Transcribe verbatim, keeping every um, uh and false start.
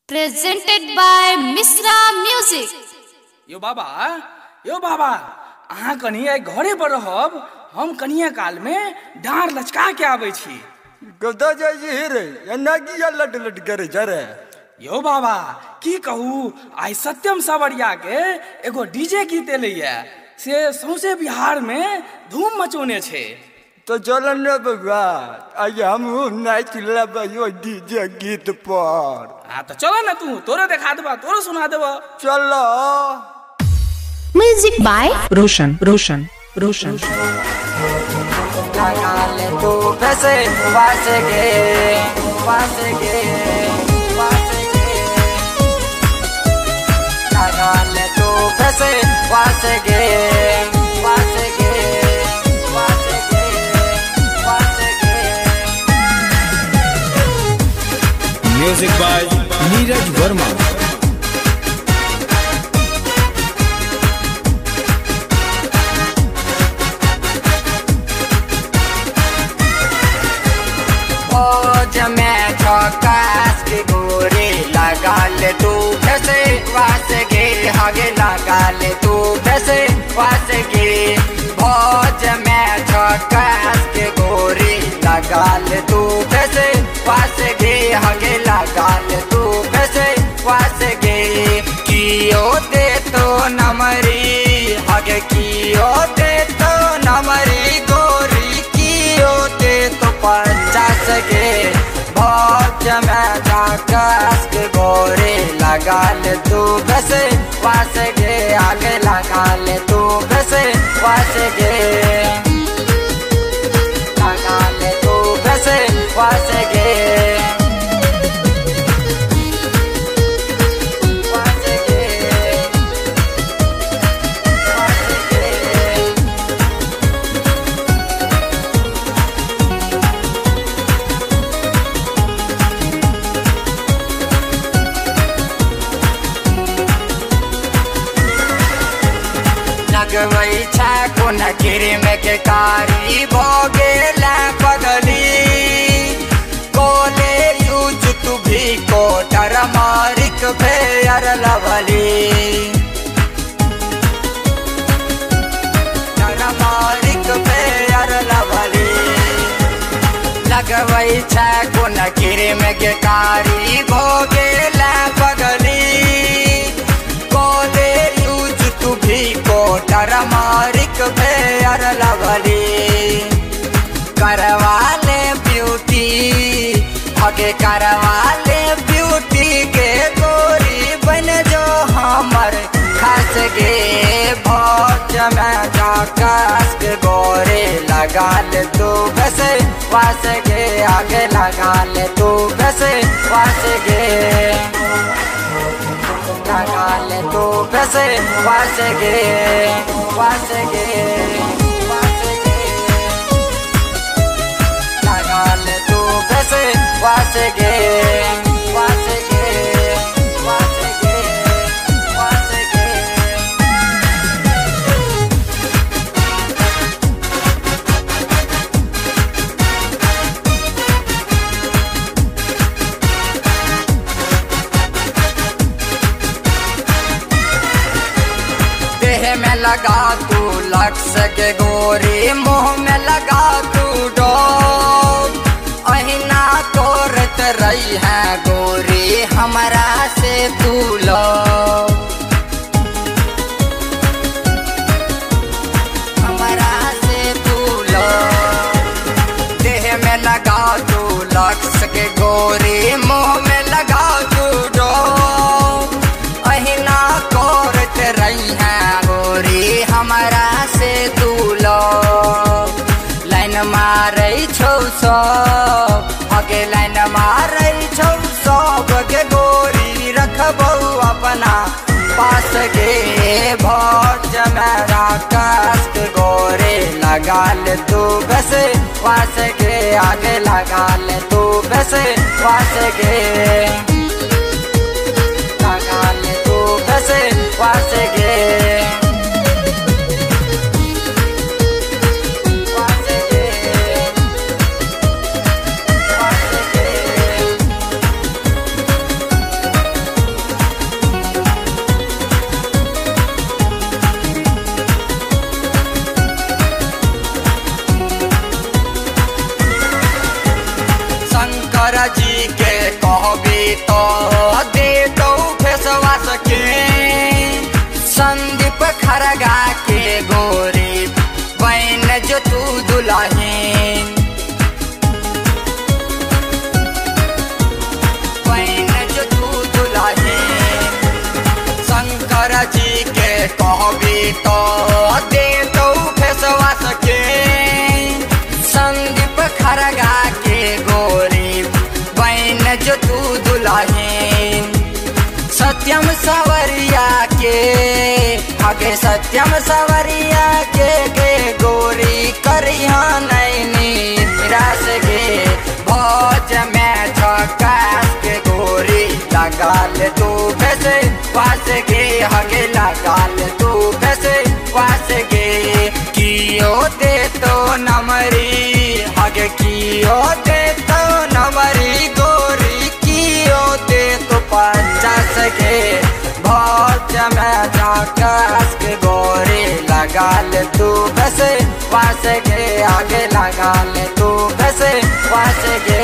Presented by Misra Music. यो बाबा यो बाबा अहाँ कनिया घरे पर रहब हम कनिया काल में डार लचका के आबै छी गदा जाई रे एना की लट लट करे जरे यो बाबा की कहू आई सत्यम सावरिया के एगो डीजे गीत एलैया से सौसे बिहार में धूम मचोने छे तो चलन रे बबुआ आज हम नाच लेब यो डीजे गीत पर हां तो चलो ना तू तोरे देखा देबा तोरे सुना देबा चलो Music by रोशन रोशन रोशन लगाले तू पैसे वासे के वासे के वासे के लगाले तू पैसे वासे के वासे के वासे के वासे के म्यूजिक बाय नीरज वर्मा। में चौकास की गोरी लगा ले तू कैसे वास गे आगे लगा ले तू कैसे वास गे भोज में चौकास की गोरी लगा ले तू कैसे वास गे आगे लगा ले तू कैसे वास गे कियो दे तो नमरी आगे कियो दे तो नमरी गोरी कियो दे तो पचास गे भोज में जाकस के गोरे लगा ले तू वैसे वास गे आगे लगा ले तू वैसे वास गे लगा ले तू वैसे वास गे वास गे वास गे लगवई छा को नगिरी में के कारी भोगे ला पगली कोले यूज तू भी को डर मारिक फेयर लवली डर मारिक फेयर लवली लगवई छा को नगिरी में के कारी भोगे ला पगली कोले यूज तू भी को डर मारिक फेयर लवली करवा ले ब्यूटी आगे करवा ले ब्यूटी के गोरी बन जो हमर खास गे भोज में जाकस के गोरे लगा ले तू वैसे वास गे आगे लगा ले तू वैसे वास गे लगा ले तू वैसे वास गे वास गे वास गे लगा ले तू वैसे वास गे वास गे वास गे वास गे देह में लगा तू लक्स के गोरी मुंह में लगा तू डोब अहिना तोरत रही है गोरी हमारा से तू लो हमारा से तू लो देह में लगा तू लक्स के गोरी मुंह में लगा तू डोब अहिना तोरत रही है गोरी हमारा से तू लो लाइन मारे छौ सब आगे लाइन मारे छौ सब के गोरी रखबो अपना पास गे भोज में राकस के गोरे लगा ले तू वैसे वास गे आगे लगा ले तू वैसे वास गे लगा ले तू वैसे वास गे वास गे वास गे दे तो फेसवा सके संदीप खरगा के गोरी बहन जो तू दुल्हन बहन जो तू दुल्हन शंकर जी के कहबी तो दे तो फेसवा सके संदीप खरगा के गोरी बहन जो तू दुल्हन सत्यम सवरिया के आगे सत्यम सवरिया के के गोरी करिया नैनी निराश गे भोज में झकास के गोरी लगा ले तू पैसे पास गे हगे लगा ले तू पैसे पास गे कियो दे तो नमरी हगे कियो दे तो नमरी गोरी कियो दे तो पचास गे भोज में झकास के गोरी लगा ले तू पैसे पास गे आगे लगा ले तू पैसे पास गे